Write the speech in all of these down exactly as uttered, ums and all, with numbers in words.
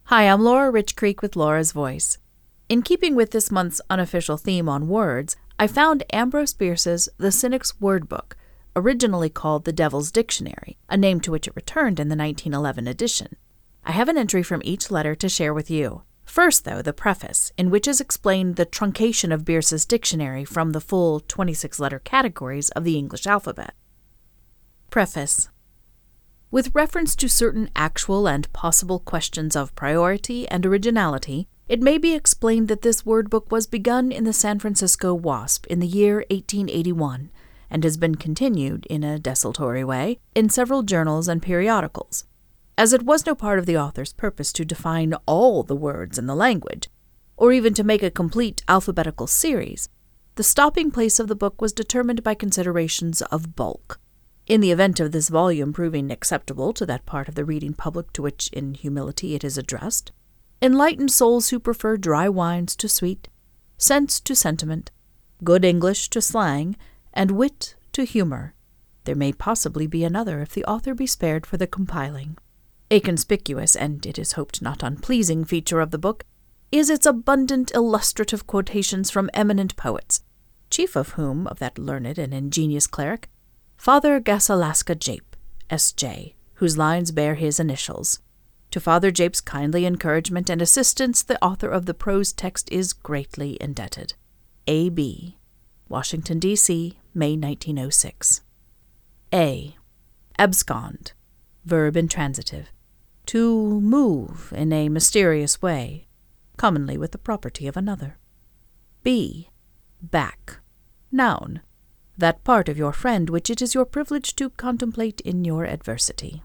Hi, I'm Laura Richcreek with Laura's Voice. In keeping with this month's unofficial theme on words, I found Ambrose Bierce's The Cynic's Word Book, originally called The Devil's Dictionary, a name to which it returned in the nineteen eleven edition. I have an entry from each letter to share with you. First, though, the preface, in which is explained the truncation of Bierce's dictionary from the full twenty-six letter categories of the English alphabet. Preface. With reference to certain actual and possible questions of priority and originality, it may be explained that this word book was begun in the San Francisco WASP in the year eighteen eighty-one, and has been continued, in a desultory way, in several journals and periodicals. As it was no part of the author's purpose to define all the words in the language, or even to make a complete alphabetical series, the stopping place of the book was determined by considerations of bulk. In the event of this volume proving acceptable to that part of the reading public to which, in humility, it is addressed, enlightened souls who prefer dry wines to sweet, sense to sentiment, good English to slang, and wit to humor, there may possibly be another if the author be spared for the compiling. A conspicuous, and it is hoped not unpleasing, feature of the book is its abundant illustrative quotations from eminent poets, chief of whom, of that learned and ingenious cleric, Father Gassalasca Jape, S J, whose lines bear his initials. To Father Jape's kindly encouragement and assistance the author of the prose text is greatly indebted. A B Washington, D C, May nineteen oh six. A. Abscond, verb intransitive. To move in a mysterious way, commonly with the property of another. B. Back, noun. That part of your friend which it is your privilege to contemplate in your adversity.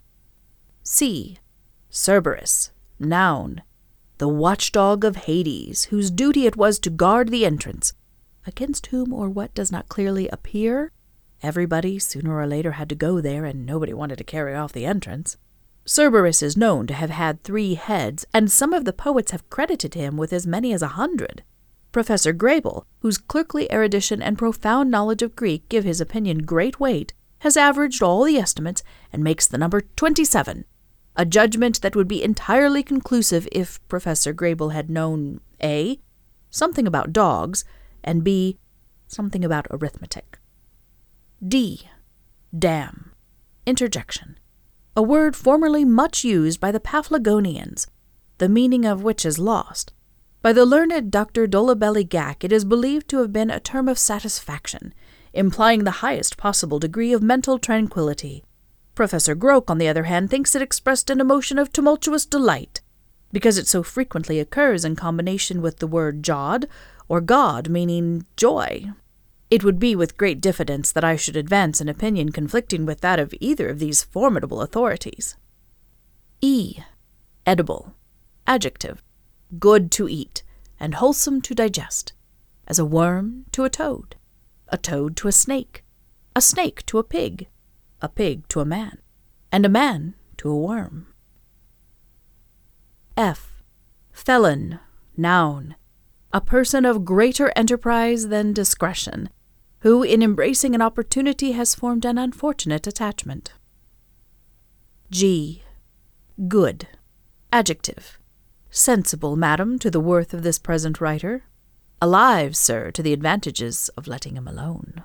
C. Cerberus, noun. The watchdog of Hades, whose duty it was to guard the entrance, against whom or what does not clearly appear. Everybody, sooner or later, had to go there, and nobody wanted to carry off the entrance. Cerberus is known to have had three heads, and some of the poets have credited him with as many as a hundred. Professor Grable, whose clerkly erudition and profound knowledge of Greek give his opinion great weight, has averaged all the estimates and makes the number twenty-seven, a judgment that would be entirely conclusive if Professor Grable had known A. something about dogs, and B. something about arithmetic. D. Damn. Interjection. A word formerly much used by the Paphlagonians, the meaning of which is lost. By the learned Doctor Dolabelly Gack it is believed to have been a term of satisfaction, implying the highest possible degree of mental tranquillity. Professor Groke, on the other hand, thinks it expressed an emotion of tumultuous delight, because it so frequently occurs in combination with the word jod, or god, meaning joy. It would be with great diffidence that I should advance an opinion conflicting with that of either of these formidable authorities. E. Edible. Adjective. Good to eat, and wholesome to digest, as a worm to a toad, a toad to a snake, a snake to a pig, a pig to a man, and a man to a worm. F. Felon, noun. A person of greater enterprise than discretion, who in embracing an opportunity has formed an unfortunate attachment. G. Good. Adjective. Sensible, madam, to the worth of this present writer. Alive, sir, to the advantages of letting him alone.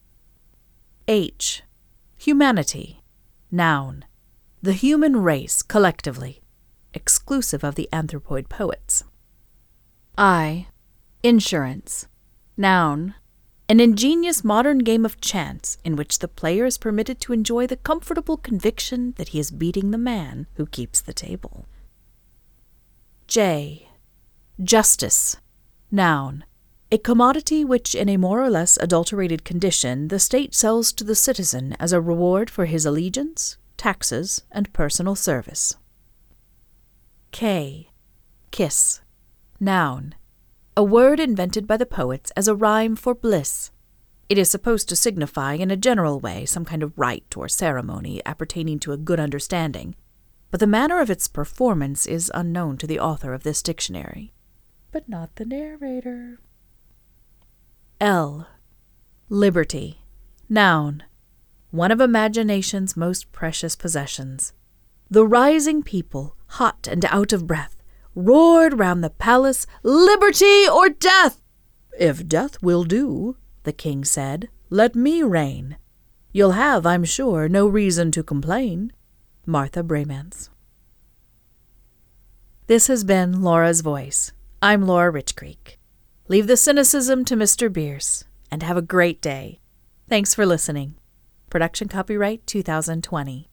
H. Humanity. Noun. The human race, collectively, exclusive of the anthropoid poets. I. Insurance. Noun. An ingenious modern game of chance in which the player is permitted to enjoy the comfortable conviction that he is beating the man who keeps the table. J. Justice. Noun. A commodity which, in a more or less adulterated condition, the state sells to the citizen as a reward for his allegiance, taxes, and personal service. K. Kiss. Noun. A word invented by the poets as a rhyme for bliss. It is supposed to signify, in a general way, some kind of rite or ceremony appertaining to a good understanding, but the manner of its performance is unknown to the author of this dictionary. But not the narrator. L. Liberty. Noun. One of imagination's most precious possessions. The rising people, hot and out of breath, roared round the palace, "Liberty or death!" "If death will do," the king said, "let me reign. You'll have, I'm sure, no reason to complain." Martha Brayman's. This has been Laura's Voice. I'm Laura Richcreek. Leave the cynicism to Mister Bierce, and have a great day. Thanks for listening. Production copyright two thousand twenty.